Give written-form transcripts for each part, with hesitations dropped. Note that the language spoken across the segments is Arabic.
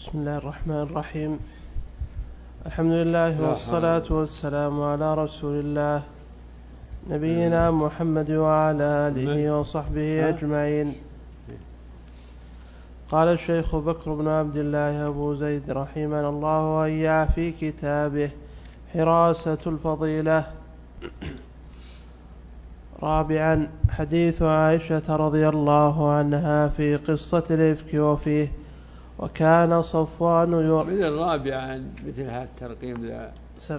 بسم الله الرحمن الرحيم. الحمد لله والصلاة والسلام على رسول الله نبينا محمد وعلى آله وصحبه أجمعين. قال الشيخ بكر بن عبد الله أبو زيد رحمنا الله وإياه في كتابه حراسة الفضيلة: رابعا، حديث عائشة رضي الله عنها في قصة الإفك وفيه: وكان صفوان من الرابع مثل هذا الترقيم ذا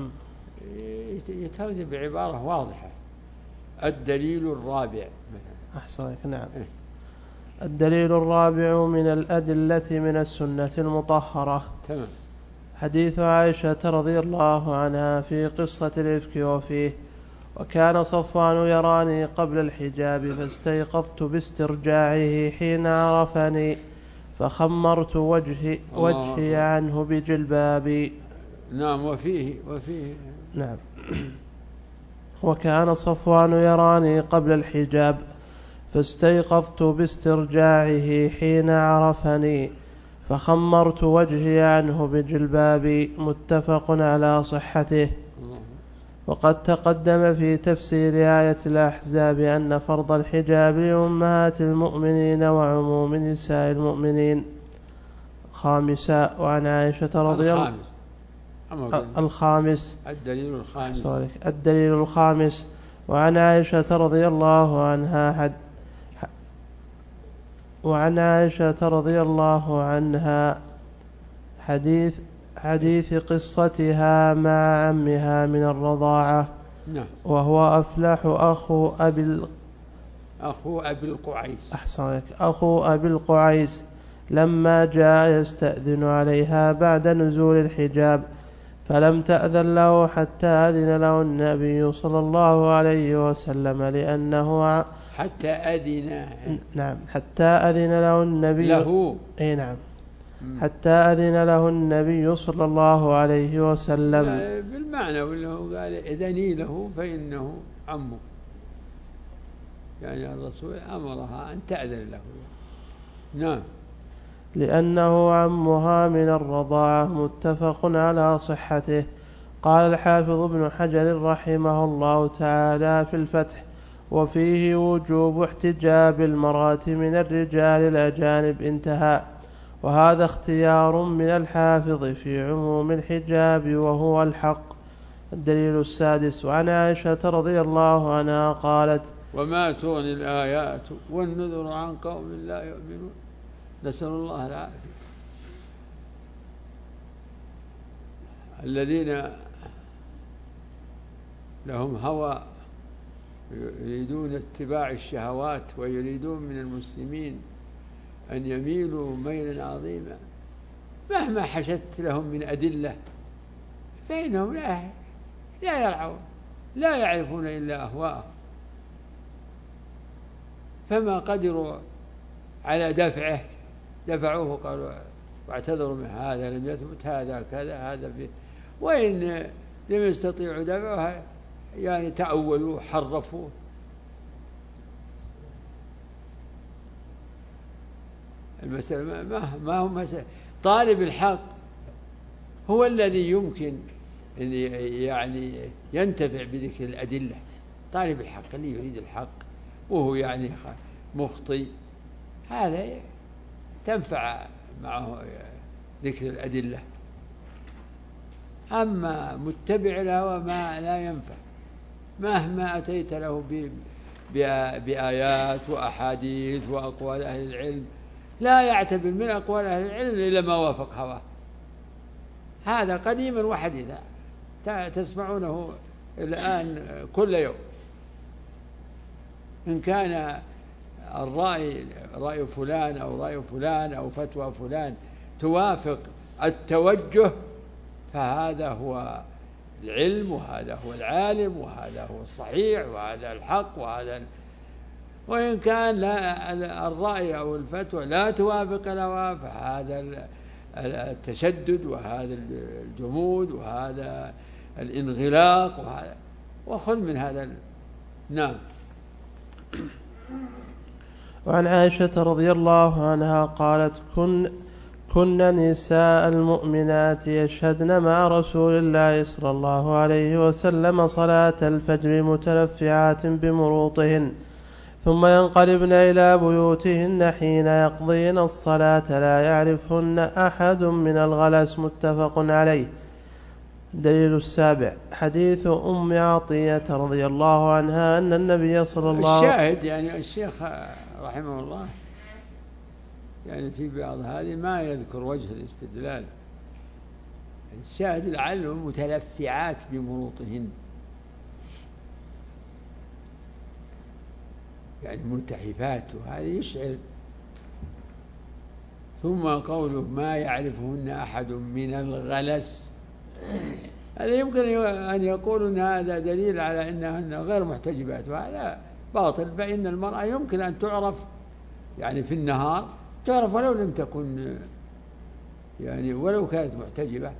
يترجم بعبارة واضحة: الدليل الرابع مثلا. أحسنك. نعم. الدليل الرابع من الأدلة من السنة المطهرة. تمام. حديث عائشة رضي الله عنها في قصة الإفك وفيه: وكان صفوان يراني قبل الحجاب فاستيقظت باسترجاعه حين عرفني فخمرت وجهي عنه بجلبابي. نعم. وفيه نعم. وكان صفوان يراني قبل الحجاب فاستيقظت باسترجاعه حين عرفني فخمرت وجهي عنه بجلبابي. متفق على صحته. وقد تقدم في تفسير آية الأحزاب أن فرض الحجاب لأمهات المؤمنين وعموم نساء المؤمنين. خامسا، وعن عائشة رضي الله الخامس الدليل الخامس وعن عائشة رضي الله عنها حديث قصتها مع عمها من الرضاعة. نعم. وهو أفلح أخو أبي القعيس لما جاء يستأذن عليها بعد نزول الحجاب فلم تأذن له حتى أذن له النبي صلى الله عليه وسلم لأنه حتى أذن له النبي نعم. حتى أذن له النبي صلى الله عليه وسلم بالمعنى، وأنه قال إذني له فإنه عمه، يعني الرسول أمرها أن تأذن له. نعم. لأنه عمها من الرضاعة. متفق على صحته. قال الحافظ ابن حجر رحمه الله تعالى في الفتح: وفيه وجوب احتجاب المرأة من الرجال الأجانب. انتهى. وهذا اختيار من الحافظ في عموم الحجاب وهو الحق. الدليل السادس، وعن عائشة رضي الله عنها قالت: وما تغني الآيات والنذر عن قوم لا يؤمنون. نسأل الله العافية. الذين لهم هوى يريدون اتباع الشهوات ويريدون من المسلمين أن يميلوا ميلا عظيما مهما حشدت لهم من أدلة فإنهم لا يرعون، لا يعرفون إلا أهواءهم، فما قدروا على دفعوه قالوا واعتذروا من هذا لم يثبت هذا كذا هذا فيه، وإن لم يستطيعوا دفعها يعني تأولوا حرفوا. المسألة ما هو مسألة. طالب الحق هو الذي يمكن أن يعني ينتفع بذكر الأدلة. طالب الحق اللي يريد الحق وهو يعني مخطئ، هذا تنفع معه ذكر الأدلة. أما متبع الهوى ما لا ينفع مهما أتيت له بآيات وأحاديث وأقوال أهل العلم، لا يعتبر من أقوال أهل العلم إلا ما وافق هواه. هذا قديما وحديثا تسمعونه الآن كل يوم. إن كان رأي فلان أو رأي فلان أو فتوى فلان توافق التوجه فهذا هو العلم، وهذا هو العالم، وهذا هو الصحيح، وهذا الحق، وإن كان الرأي أو الفتوى لا توافق الهوى فهذا التشدد، وهذا الجمود، وهذا الانغلاق، وخذ من هذا. نعم. وعن عائشة رضي الله عنها قالت: كن نساء المؤمنات يشهدن مع رسول الله صلى الله عليه وسلم صلاة الفجر متلفعات بمروطهن ثم ينقلبن إلى بيوتهن حين يقضين الصلاة لا يعرفهن أحد من الغلس. متفق عليه. دليل السابع حديث أم عطية رضي الله عنها أن النبي صلى الله عليه وسلم الشاهد يعني الشيخ رحمه الله يعني في بعض هذه ما يذكر وجه الاستدلال. الشاهد لعله متلفعات بمروطهن يعني ملتحفات وهذا يشعر. ثم قوله ما يعرفهن أحد من الغلس هذا يمكن أن يقول أن هذا دليل على أنهن غير محتجبات وهذا باطل. فإن المرأة يمكن أن تعرف يعني في النهار تعرف ولو لم تكن يعني ولو كانت محتجبة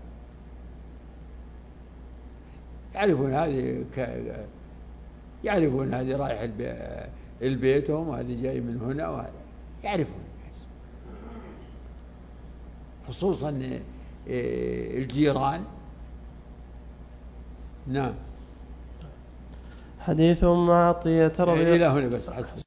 يعرفون هذه رايح البيتهم وهذه جاي من هنا وهذا يعرفون خصوصا الجيران. نعم. حديث أم عطية رضي الله إلى هنا بس.